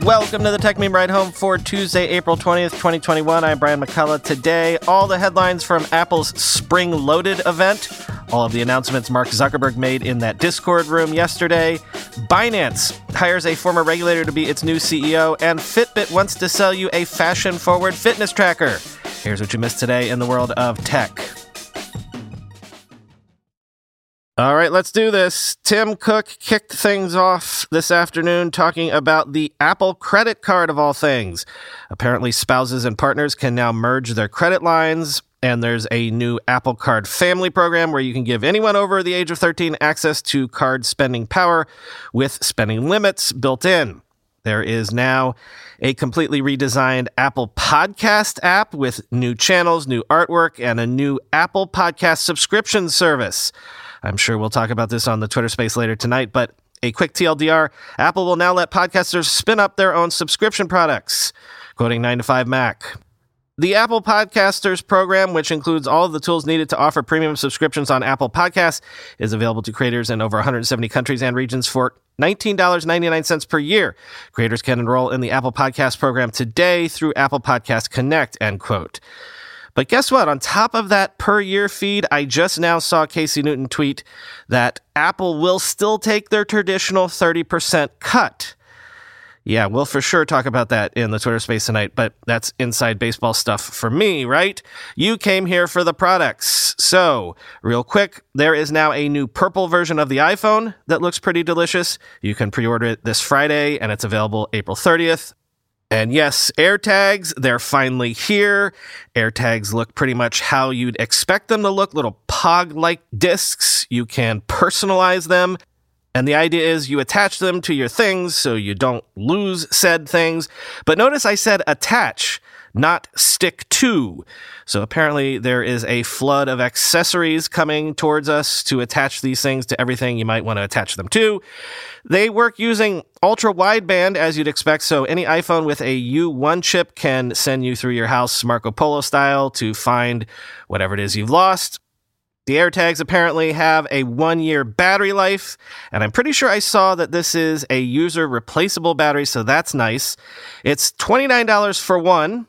Welcome to the Tech Meme Ride Home for Tuesday, April 20th, 2021. I'm Brian McCullough. Today, all the headlines from Apple's Spring Loaded event, all of the announcements Mark Zuckerberg made in that Discord room yesterday, Binance hires a former regulator to be its new CEO, and Fitbit wants to sell you a fashion-forward fitness tracker. Here's what you missed today in the world of tech. All right, let's do this. Tim Cook kicked things off this afternoon talking about the Apple credit card of all things. Apparently, spouses and partners can now merge their credit lines, and there's a new Apple Card family program where you can give anyone over the age of 13 access to card spending power with spending limits built in. There is now a completely redesigned Apple Podcast app with new channels, new artwork, and a new Apple Podcast subscription service. I'm sure we'll talk about this on the Twitter space later tonight, but a quick TLDR, Apple will now let podcasters spin up their own subscription products, quoting 9to5Mac. The Apple Podcasters program, which includes all of the tools needed to offer premium subscriptions on Apple Podcasts, is available to creators in over 170 countries and regions for $19.99 per year. Creators can enroll in the Apple Podcast program today through Apple Podcast Connect, end quote. But guess what? On top of that per-year feed, I just now saw Casey Newton tweet that Apple will still take their traditional 30% cut. Yeah, we'll for sure talk about that in the Twitter space tonight, but that's inside baseball stuff for me, right? You came here for the products. So, real quick, there is now a new purple version of the iPhone that looks pretty delicious. You can pre-order it this Friday, and it's available April 30th. And yes, AirTags, they're finally here. AirTags look pretty much how you'd expect them to look, little Pog-like discs. You can personalize them. And the idea is you attach them to your things so you don't lose said things. But notice I said attach, not stick to. So apparently there is a flood of accessories coming towards us to attach these things to everything you might want to attach them to. They work using ultra-wideband, as you'd expect, so any iPhone with a U1 chip can send you through your house Marco Polo style to find whatever it is you've lost. The AirTags apparently have a 1-year battery life, and I'm pretty sure I saw that this is a user-replaceable battery, so that's nice. It's $29 for one,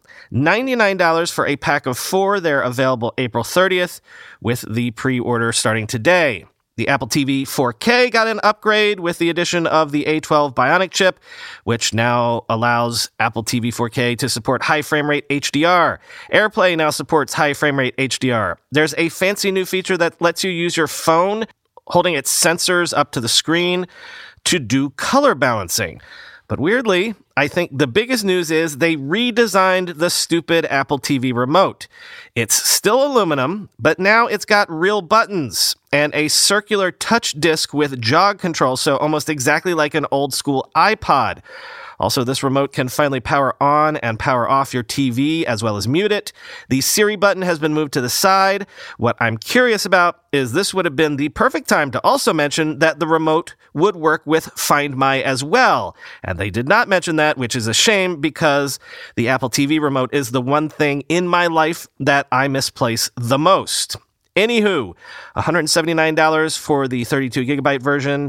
$99 for a pack of 4. They're available April 30th, with the pre-order starting today. The Apple TV 4K got an upgrade with the addition of the A12 Bionic chip, which now allows Apple TV 4K to support high frame rate HDR. AirPlay now supports high frame rate HDR. There's a fancy new feature that lets you use your phone, holding its sensors up to the screen, to do color balancing. But weirdly, I think the biggest news is they redesigned the stupid Apple TV remote. It's still aluminum, but now it's got real buttons and a circular touch disc with jog control, so almost exactly like an old school iPod. Also, this remote can finally power on and power off your TV as well as mute it. The Siri button has been moved to the side. What I'm curious about is this would have been the perfect time to also mention that the remote would work with Find My as well. And they did not mention that, which is a shame because the Apple TV remote is the one thing in my life that I misplace the most. Anywho, $179 for the 32GB version,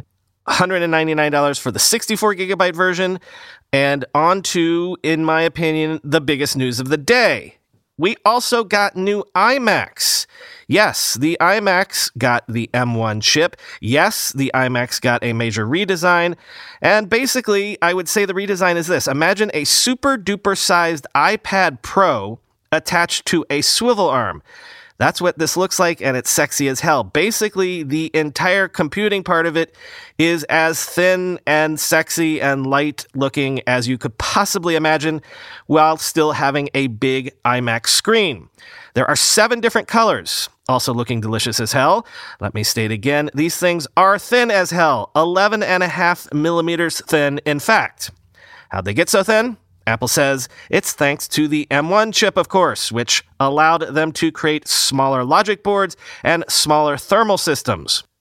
$199 for the 64GB version, and on to, in my opinion, the biggest news of the day. We also got new iMacs. Yes, the iMacs got the M1 chip. Yes, the iMacs got a major redesign. And basically, I would say the redesign is this. Imagine a super duper sized iPad Pro attached to a swivel arm. That's what this looks like, and it's sexy as hell. Basically, the entire computing part of it is as thin and sexy and light looking as you could possibly imagine while still having a big iMac screen. There are 7 different colors, also looking delicious as hell. Let me state again, these things are thin as hell, 11.5 millimeters thin, in fact. How'd they get so thin? Apple says it's thanks to the M1 chip, of course, which allowed them to create smaller logic boards and smaller thermal systems.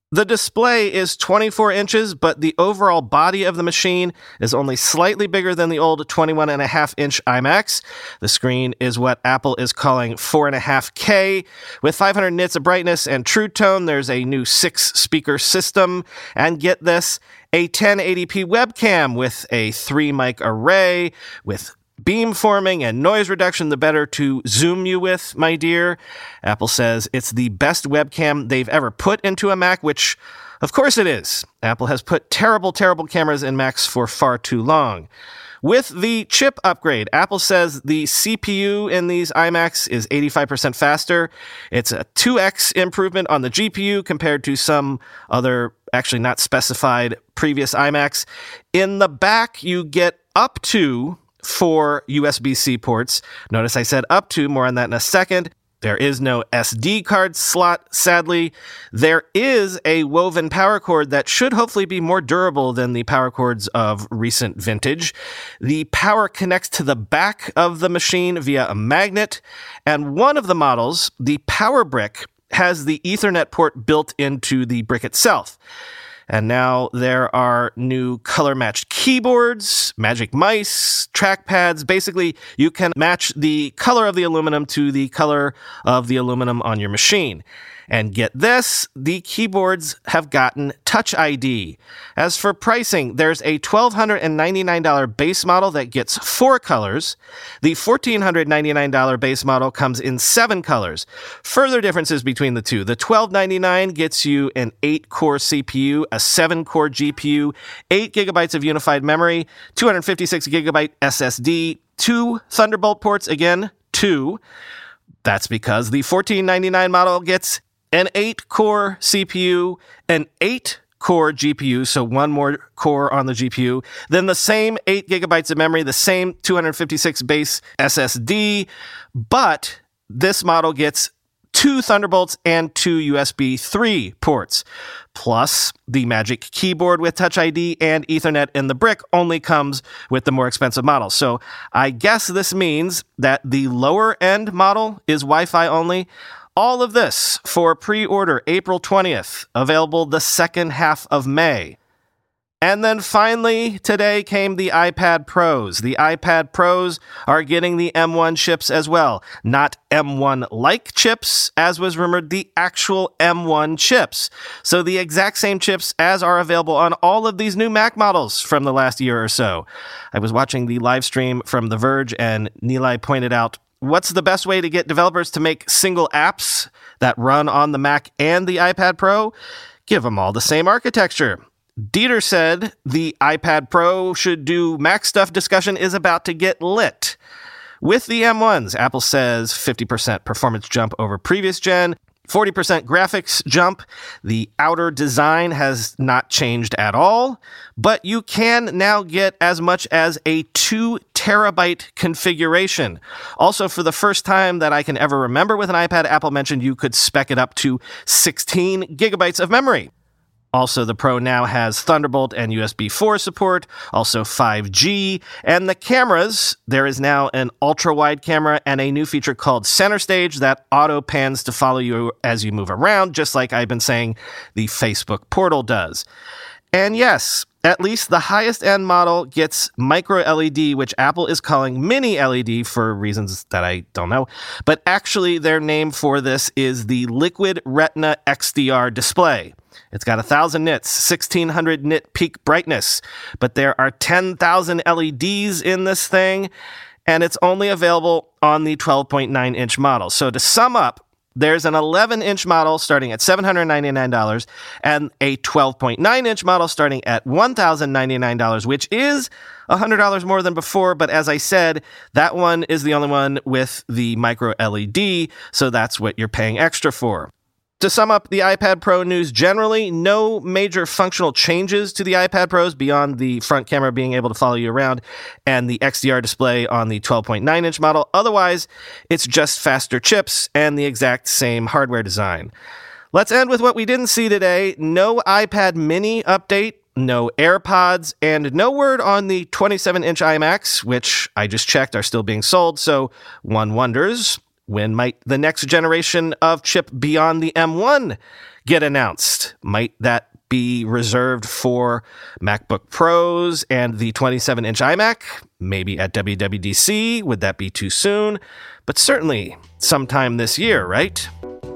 The display is 24 inches, but the overall body of the machine is only slightly bigger than the old 21.5-inch iMacs. The screen is what Apple is calling 4.5K. With 500 nits of brightness and True Tone, there's a new 6-speaker system. And get this, a 1080p webcam with a 3-mic array, with beamforming and noise reduction, the better to zoom you with, my dear. Apple says it's the best webcam they've ever put into a Mac, which, of course it is. Apple has put terrible, terrible cameras in Macs for far too long. With the chip upgrade, Apple says the CPU in these iMacs is 85% faster. It's a 2x improvement on the GPU compared to some other, actually not specified, previous iMacs. In the back, you get up to 4 USB-C ports. Notice I said up to, more on that in a second. There is no SD card slot, sadly. There is a woven power cord that should hopefully be more durable than the power cords of recent vintage. The power connects to the back of the machine via a magnet, and one of the models, the Power Brick, has the Ethernet port built into the brick itself. And now there are new color-matched keyboards, magic mice, trackpads. Basically, you can match the color of the aluminum to the color of the aluminum on your machine. And get this, the keyboards have gotten Touch ID. As for pricing, there's a $1,299 base model that gets 4 colors. The $1,499 base model comes in 7 colors. Further differences between the two. The $1,299 gets you an 8-core CPU, a 7-core GPU, 8 gigabytes of unified memory, 256 gigabyte SSD, 2 Thunderbolt ports, again, 2. That's because the $1,499 model gets an 8-core CPU, an 8-core GPU, so 1 more core on the GPU, then the same 8 gigabytes of memory, the same 256 base SSD, but this model gets 2 Thunderbolts and 2 USB 3 ports. Plus, the Magic Keyboard with Touch ID and Ethernet in the brick only comes with the more expensive model. So I guess this means that the lower-end model is Wi-Fi only. All of this for pre-order April 20th, available the second half of May. And then finally, today came the iPad Pros. The iPad Pros are getting the M1 chips as well. Not M1-like chips, as was rumored, the actual M1 chips. So the exact same chips as are available on all of these new Mac models from the last year or so. I was watching the live stream from The Verge, and Nilay pointed out, what's the best way to get developers to make single apps that run on the Mac and the iPad Pro? Give them all the same architecture. Dieter said the iPad Pro should do Mac stuff discussion is about to get lit. With the M1s, Apple says 50% performance jump over previous gen, 40% graphics jump. The outer design has not changed at all, but you can now get as much as a 2 terabyte configuration. Also, for the first time that I can ever remember with an iPad, Apple mentioned you could spec it up to 16 gigabytes of memory. Also, the Pro now has Thunderbolt and USB 4 support, also 5G, and the cameras, there is now an ultra-wide camera and a new feature called Center Stage that auto-pans to follow you as you move around, just like I've been saying the Facebook Portal does. And yes, at least the highest-end model gets micro LED, which Apple is calling mini LED for reasons that I don't know. But actually, their name for this is the Liquid Retina XDR display. It's got 1,000 nits, 1,600 nit peak brightness, but there are 10,000 LEDs in this thing, and it's only available on the 12.9-inch model. So to sum up, there's an 11-inch model starting at $799 and a 12.9-inch model starting at $1,099, which is $100 more than before. But as I said, that one is the only one with the micro LED, so that's what you're paying extra for. To sum up the iPad Pro news generally, no major functional changes to the iPad Pros beyond the front camera being able to follow you around and the XDR display on the 12.9-inch model. Otherwise, it's just faster chips and the exact same hardware design. Let's end with what we didn't see today. No iPad mini update, no AirPods, and no word on the 27-inch iMacs, which I just checked are still being sold, so one wonders, when might the next generation of chip beyond the M1 get announced? Might that be reserved for MacBook Pros and the 27-inch iMac? Maybe at WWDC? Would that be too soon? But certainly sometime this year, right?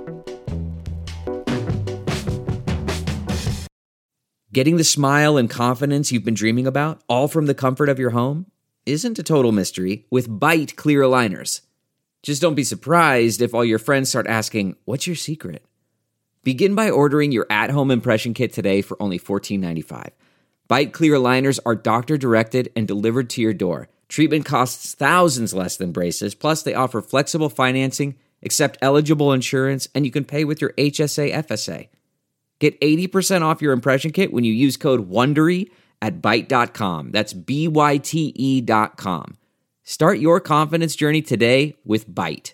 Getting the smile and confidence you've been dreaming about, all from the comfort of your home, isn't a total mystery with Byte clear aligners. Just don't be surprised if all your friends start asking, "What's your secret?" Begin by ordering your at-home impression kit today for only $14.95. Byte clear aligners are doctor-directed and delivered to your door. Treatment costs thousands less than braces, plus they offer flexible financing, accept eligible insurance, and you can pay with your HSA FSA. Get 80% off your impression kit when you use code WONDERY at Byte.com. That's BYTE.com. Start your confidence journey today with Byte.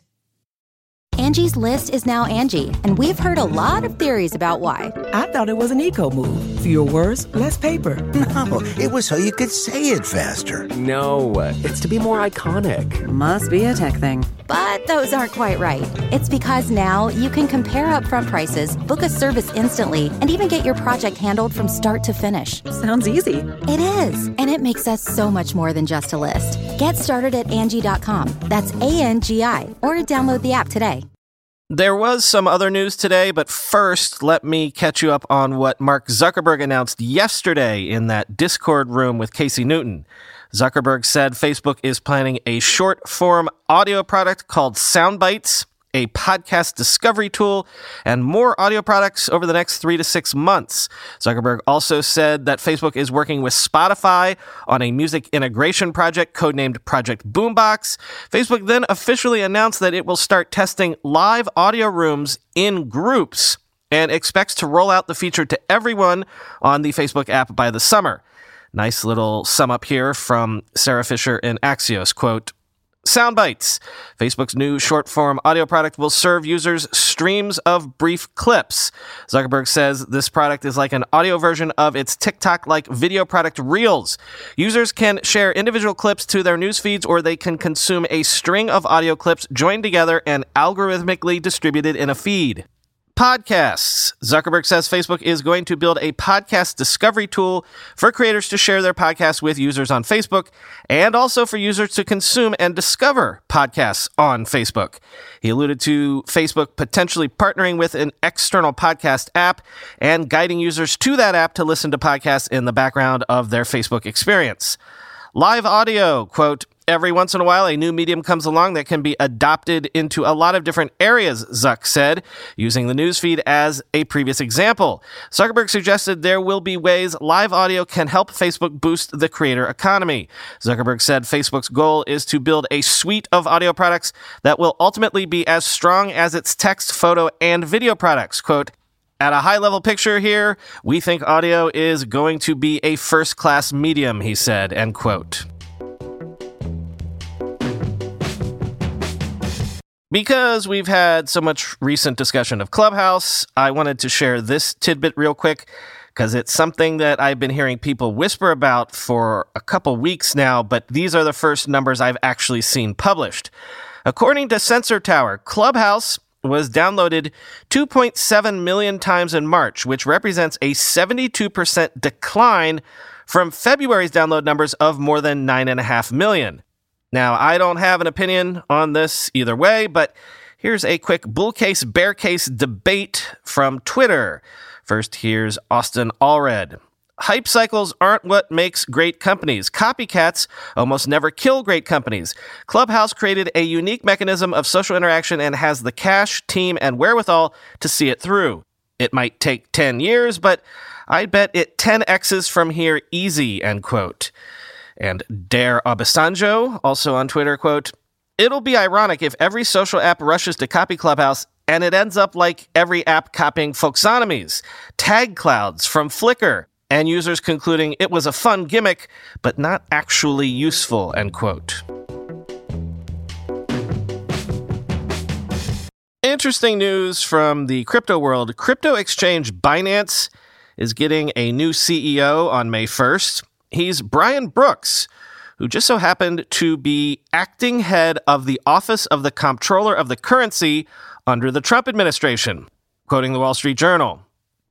Angie's List is now Angie, and we've heard a lot of theories about why. I thought it was an eco move. Fewer words, less paper. No, it was so you could say it faster. No, it's to be more iconic. Must be a tech thing. But those aren't quite right. It's because now you can compare upfront prices, book a service instantly, and even get your project handled from start to finish. Sounds easy. It is, and it makes us so much more than just a list. Get started at Angie.com. That's ANGI, or download the app today. There was some other news today, but first, let me catch you up on what Mark Zuckerberg announced yesterday in that Discord room with Casey Newton. Zuckerberg said Facebook is planning a short-form audio product called Soundbites, a podcast discovery tool, and more audio products over the next 3 to 6 months. Zuckerberg also said that Facebook is working with Spotify on a music integration project codenamed Project Boombox. Facebook then officially announced that it will start testing live audio rooms in groups and expects to roll out the feature to everyone on the Facebook app by the summer. Nice little sum up here from Sarah Fisher in Axios, quote, Soundbites, Facebook's new short-form audio product, will serve users streams of brief clips. Zuckerberg says this product is like an audio version of its TikTok-like video product Reels. Users can share individual clips to their news feeds, or they can consume a string of audio clips joined together and algorithmically distributed in a feed. Podcasts. Zuckerberg says Facebook is going to build a podcast discovery tool for creators to share their podcasts with users on Facebook, and also for users to consume and discover podcasts on Facebook. He alluded to Facebook potentially partnering with an external podcast app and guiding users to that app to listen to podcasts in the background of their Facebook experience. Live audio, quote, every once in a while, a new medium comes along that can be adopted into a lot of different areas, Zuck said, using the newsfeed as a previous example. Zuckerberg suggested there will be ways live audio can help Facebook boost the creator economy. Zuckerberg said Facebook's goal is to build a suite of audio products that will ultimately be as strong as its text, photo, and video products. Quote, at a high-level picture here, we think audio is going to be a first-class medium, he said, end quote. Because we've had so much recent discussion of Clubhouse, I wanted to share this tidbit real quick, because it's something that I've been hearing people whisper about for a couple weeks now, but these are the first numbers I've actually seen published. According to Sensor Tower, Clubhouse was downloaded 2.7 million times in March, which represents a 72% decline from February's download numbers of more than 9.5 million. Now, I don't have an opinion on this either way, but here's a quick bull case, bear case debate from Twitter. First, here's Austin Allred. Hype cycles aren't what makes great companies. Copycats almost never kill great companies. Clubhouse created a unique mechanism of social interaction and has the cash, team, and wherewithal to see it through. It might take 10 years, but I bet it 10x's from here easy, end quote. And Dare Obasanjo, also on Twitter, quote, it'll be ironic if every social app rushes to copy Clubhouse and it ends up like every app copying Folksonomies, tag clouds from Flickr, and users concluding it was a fun gimmick, but not actually useful, end quote. Interesting news from the crypto world. Crypto exchange Binance is getting a new CEO on May 1st. He's Brian Brooks, who just so happened to be acting head of the Office of the Comptroller of the Currency under the Trump administration. Quoting the Wall Street Journal,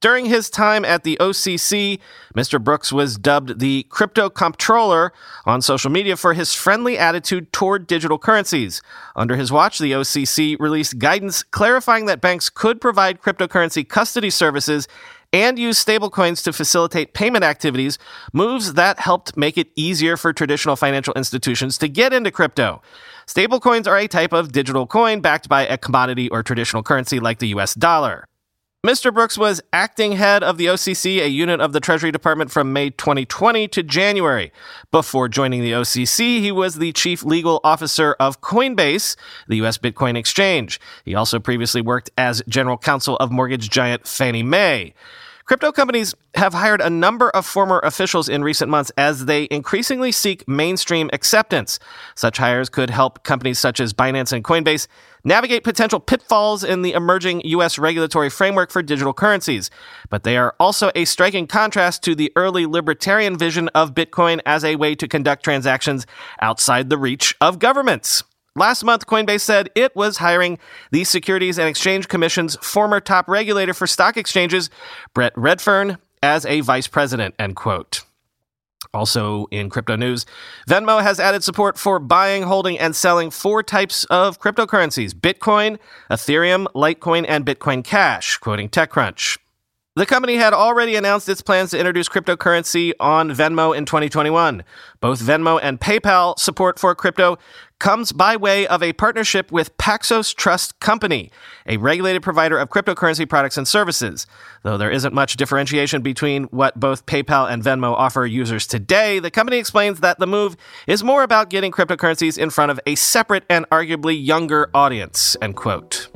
During his time at the OCC, Mr. Brooks was dubbed the crypto comptroller on social media for his friendly attitude toward digital currencies. Under his watch, the OCC released guidance clarifying that banks could provide cryptocurrency custody services and use stablecoins to facilitate payment activities, moves that helped make it easier for traditional financial institutions to get into crypto. Stablecoins are a type of digital coin backed by a commodity or traditional currency like the US dollar. Mr. Brooks was acting head of the OCC, a unit of the Treasury Department, from May 2020 to January. Before joining the OCC, he was the chief legal officer of Coinbase, the U.S. Bitcoin exchange. He also previously worked as general counsel of mortgage giant Fannie Mae. Crypto companies have hired a number of former officials in recent months as they increasingly seek mainstream acceptance. Such hires could help companies such as Binance and Coinbase navigate potential pitfalls in the emerging U.S. regulatory framework for digital currencies. But they are also a striking contrast to the early libertarian vision of Bitcoin as a way to conduct transactions outside the reach of governments. Last month, Coinbase said it was hiring the Securities and Exchange Commission's former top regulator for stock exchanges, Brett Redfern, as a vice president, end quote. Also in crypto news, Venmo has added support for buying, holding, and selling 4 types of cryptocurrencies: Bitcoin, Ethereum, Litecoin, and Bitcoin Cash, quoting TechCrunch. The company had already announced its plans to introduce cryptocurrency on Venmo in 2021. Both Venmo and PayPal support for crypto comes by way of a partnership with Paxos Trust Company, a regulated provider of cryptocurrency products and services. Though there isn't much differentiation between what both PayPal and Venmo offer users today, the company explains that the move is more about getting cryptocurrencies in front of a separate and arguably younger audience, end quote.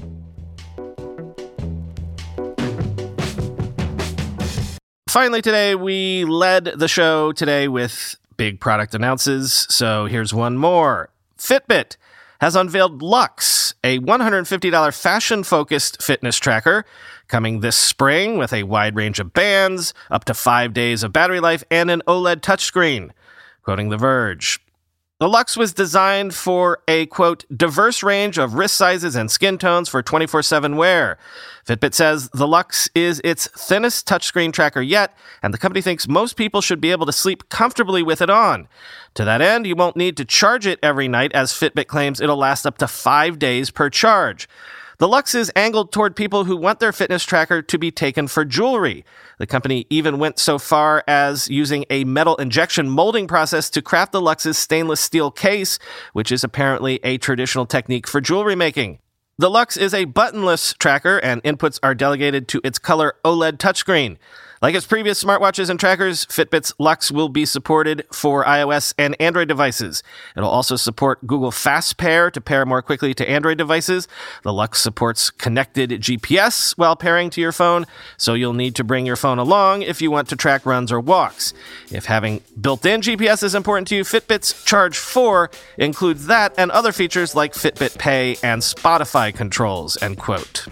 Finally today, we led the show today with big product announces, so here's one more. Fitbit has unveiled Luxe, a $150 fashion-focused fitness tracker, coming this spring with a wide range of bands, up to 5 days of battery life, and an OLED touchscreen. Quoting The Verge, the Luxe was designed for a, quote, diverse range of wrist sizes and skin tones for 24/7 wear. Fitbit says the Luxe is its thinnest touchscreen tracker yet, and the company thinks most people should be able to sleep comfortably with it on. To that end, you won't need to charge it every night, as Fitbit claims it'll last up to 5 days per charge. The Luxe is angled toward people who want their fitness tracker to be taken for jewelry. The company even went so far as using a metal injection molding process to craft the Luxe's stainless steel case, which is apparently a traditional technique for jewelry making. The Luxe is a buttonless tracker, and inputs are delegated to its color OLED touchscreen. Like its previous smartwatches and trackers, Fitbit's Luxe will be supported for iOS and Android devices. It'll also support Google Fast Pair to pair more quickly to Android devices. The Luxe supports connected GPS while pairing to your phone, so you'll need to bring your phone along if you want to track runs or walks. If having built-in GPS is important to you, Fitbit's Charge 4 includes that and other features like Fitbit Pay and Spotify controls, end quote.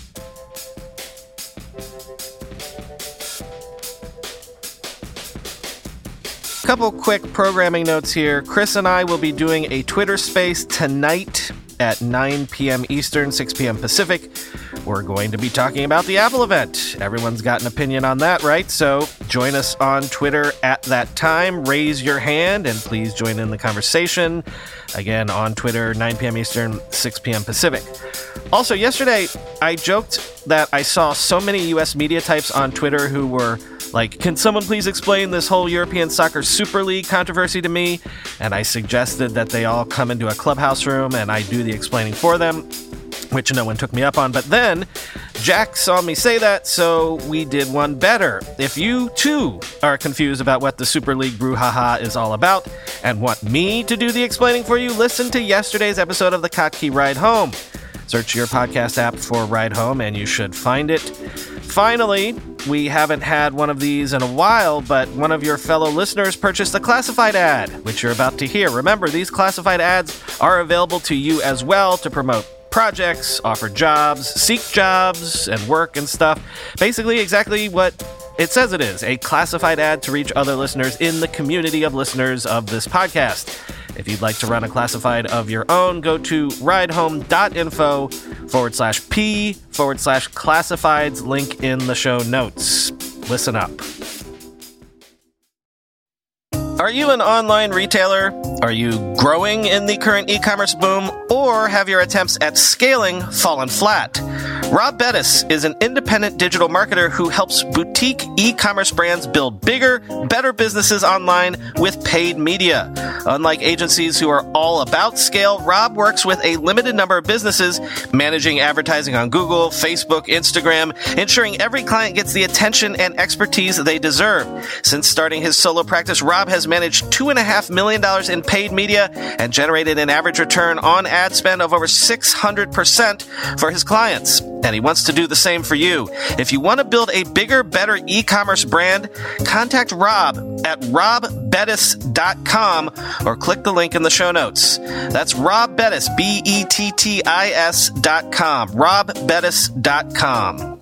Couple quick programming notes here. Chris and I will be doing a Twitter space tonight at 9 p.m. Eastern, 6 p.m. Pacific. We're going to be talking about the Apple event. Everyone's got an opinion on that, right? So join us on Twitter at that time. Raise your hand and please join in the conversation. Again, on Twitter, 9 p.m. Eastern, 6 p.m. Pacific. Also, yesterday, I joked that I saw so many U.S. media types on Twitter who were like, can someone please explain this whole European Soccer Super League controversy to me? And I suggested that they all come into a clubhouse room and I do the explaining for them, which no one took me up on. But then Jack saw me say that, so we did one better. If you, too, are confused about what the Super League brouhaha is all about and want me to do the explaining for you, listen to yesterday's episode of the Kottke Ride Home. Search your podcast app for Ride Home and you should find it. Finally, we haven't had one of these in a while, but one of your fellow listeners purchased a classified ad, which you're about to hear. Remember, these classified ads are available to you as well to promote projects, offer jobs, seek jobs, and work and stuff. Basically, exactly what it says it is, a classified ad to reach other listeners in the community of listeners of this podcast. If you'd like to run a classified of your own, go to ridehome.info .com/P/classifieds, link in the show notes. Listen up. Are you an online retailer? Are you growing in the current e-commerce boom? Or have your attempts at scaling fallen flat? Rob Bettis is an independent digital marketer who helps boutique e-commerce brands build bigger, better businesses online with paid media. Unlike agencies who are all about scale, Rob works with a limited number of businesses, managing advertising on Google, Facebook, Instagram, ensuring every client gets the attention and expertise they deserve. Since starting his solo practice, Rob has managed $2.5 million in paid media and generated an average return on ad spend of over 600% for his clients. And he wants to do the same for you. If you want to build a bigger, better e-commerce brand, contact Rob at robbettis.com or click the link in the show notes. That's Rob Bettis, BETTIS.com, robbettis.com.